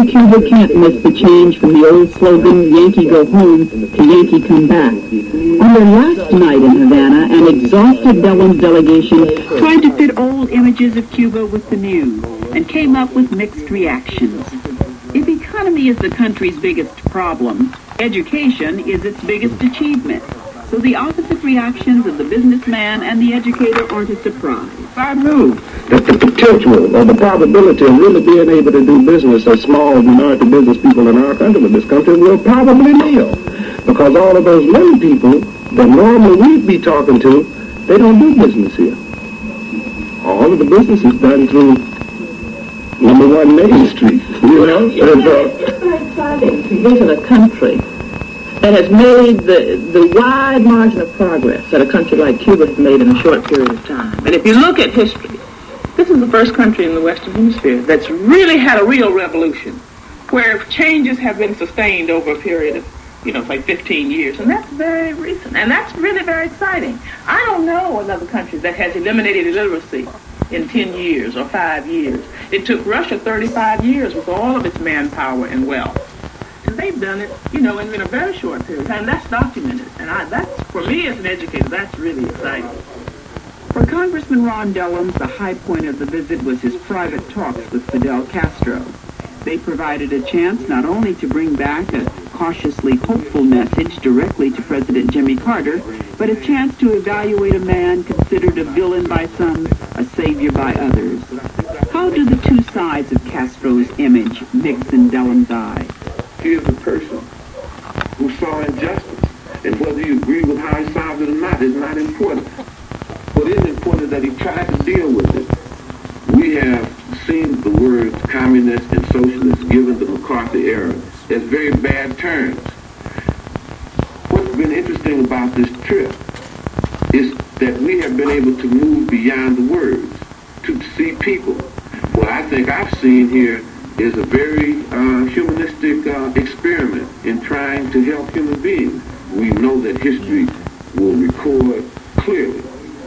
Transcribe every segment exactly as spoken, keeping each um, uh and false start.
in Cuba can't miss the change from the old slogan, Yankee go home, to Yankee come back. On their last night in Havana, an exhausted Bellum's delegation tried to fit old images of Cuba with the new, and came up with mixed reactions. If economy is the country's biggest problem, education is its biggest achievement. So the opposite reactions of the businessman and the educator aren't a surprise. I knew that the potential or the probability of really being able to do business as small minority business people in our country, in this country, will probably nil. Because all of those many people that normally we'd be talking to, they don't do business here. All of the business is done through number one Main Street, you know? And, uh, it's very exciting to visit a country that has made the, the wide margin of progress that a country like Cuba has made in a short period of time. And if you look at history, this is the first country in the Western Hemisphere that's really had a real revolution, where changes have been sustained over a period of, you know, like fifteen years. And that's very recent. And that's really very exciting. I don't know another country that has eliminated illiteracy in ten years or five years. It took Russia thirty-five years with all of its manpower and wealth. And they've done it, you know, in, in a very short period of time. That's documented. And I, that's, for me as an educator, that's really exciting. For Congressman Ron Dellums, the high point of the visit was his private talks with Fidel Castro. They provided a chance not only to bring back a cautiously hopeful message directly to President Jimmy Carter, but a chance to evaluate a man considered a villain by some, a savior by others. How do the two sides of Castro's image mix in Dellums' eye? He is a person who saw injustice, and whether you agree with how he solved it or not is not important. What is important is that he tried to deal with it. We have seen the words communist and socialist given the McCarthy era as very bad terms. What's been interesting about this trip is that we have been able to move beyond the words, to see people. What I think I've seen here is a very uh, humanistic uh, experiment in trying to help human beings. We know that history will record clearly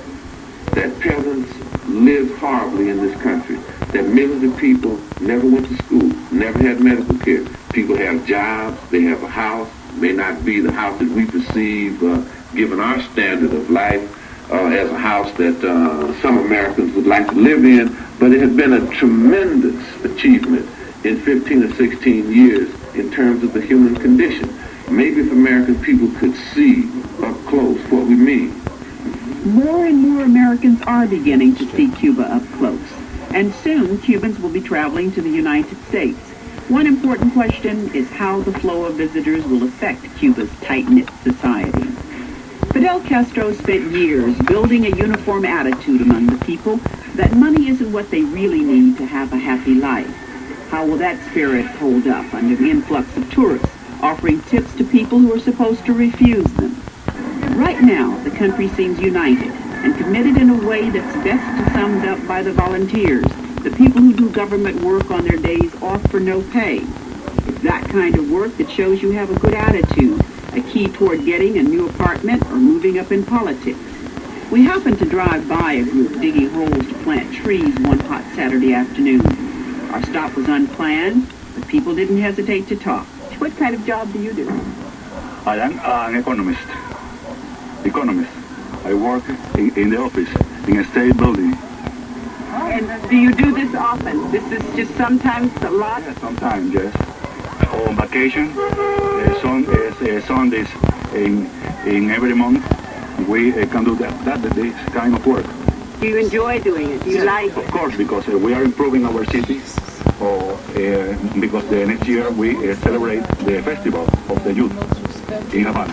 that peasants lived horribly in this country, that millions of people never went to school, never had medical care. People have jobs, they have a house, may not be the house that we perceive, uh, given our standard of life, uh, as a house that uh, some Americans would like to live in, but it has been a tremendous achievement in fifteen or sixteen years in terms of the human condition. Maybe if American people could see up close what we mean. More and more Americans are beginning to see Cuba up close, and soon Cubans will be traveling to the United States. One important question is how the flow of visitors will affect Cuba's tight-knit society. Fidel Castro spent years building a uniform attitude among the people that money isn't what they really need to have a happy life. How will that spirit hold up under the influx of tourists offering tips to people who are supposed to refuse them? Right now, the country seems united and committed in a way that's best summed up by the volunteers, the people who do government work on their days off for no pay. It's that kind of work that shows you have a good attitude, a key toward getting a new apartment or moving up in politics. We happened to drive by a group digging holes to plant trees one hot Saturday afternoon. Our stop was unplanned, but people didn't hesitate to talk. What kind of job do you do? I am an economist. Economist. I work in, in the office in a state building. And do you do this often? This is just sometimes a lot? Yeah, sometimes, yes. On vacation, uh, sun, uh, Sundays in in every month, we uh, can do that, that this kind of work. Do you enjoy doing it? Do you yes, like of it? Of course, because uh, we are improving our city. Or uh, because the next year we uh, celebrate the festival of the youth in Havana.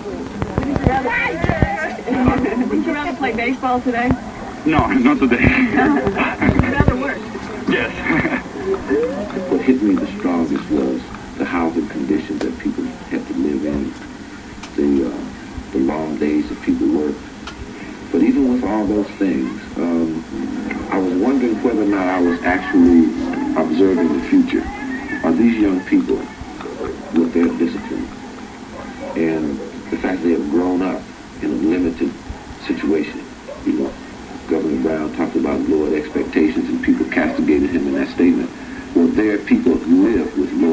Would you rather play baseball today? No, not today. You'd rather work? Yes. What hit me the strongest was the housing conditions that people had to live in, the uh, the long days that people worked. But even with all those things, um, I was wondering whether or not I was actually observing the future. Are these young people, with their discipline and the fact they have grown up in a limited situation? You know, Governor Brown talked about lowered expectations and people castigated him in that statement. Well, there are people who live with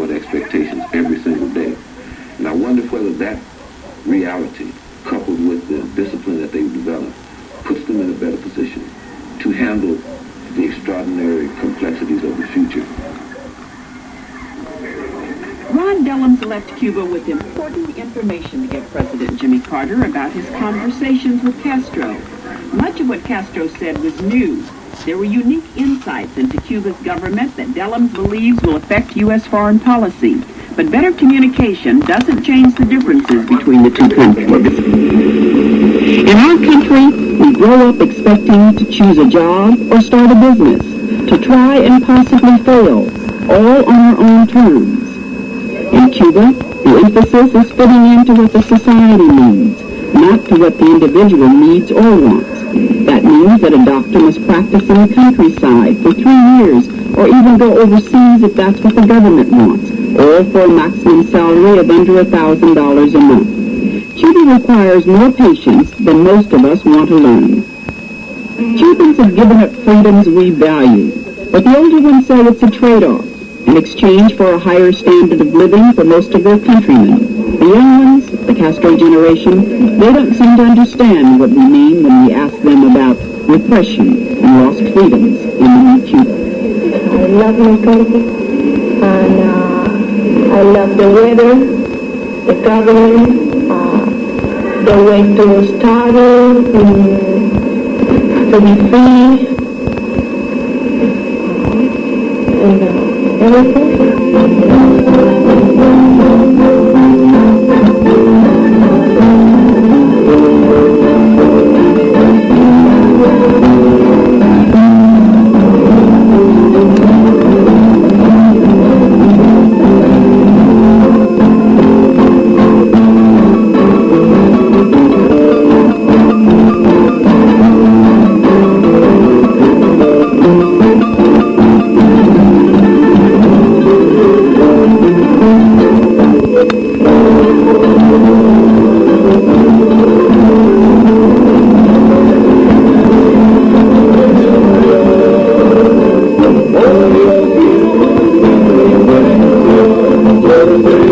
John Dellums left Cuba with important information to give President Jimmy Carter about his conversations with Castro. Much of what Castro said was new. There were unique insights into Cuba's government that Dellums believes will affect U S foreign policy. But better communication doesn't change the differences between the two countries. In our country, we grow up expecting to choose a job or start a business, to try and possibly fail, all on our own terms. In Cuba, the emphasis is fitting into what the society needs, not to what the individual needs or wants. That means that a doctor must practice in the countryside for three years, or even go overseas if that's what the government wants, or for a maximum salary of under a thousand dollars a month. Cuba requires more patience than most of us want to learn. Cubans have given up freedoms we value, but the older ones say it's a trade-off, in exchange for a higher standard of living for most of their countrymen. The young ones, the Castro generation, they don't seem to understand what we mean when we ask them about repression and lost freedoms in the new Cuba. I love my country, and uh, I love the weather, the government, uh, the way to study, um, to be free, and uh, everything. Thank you.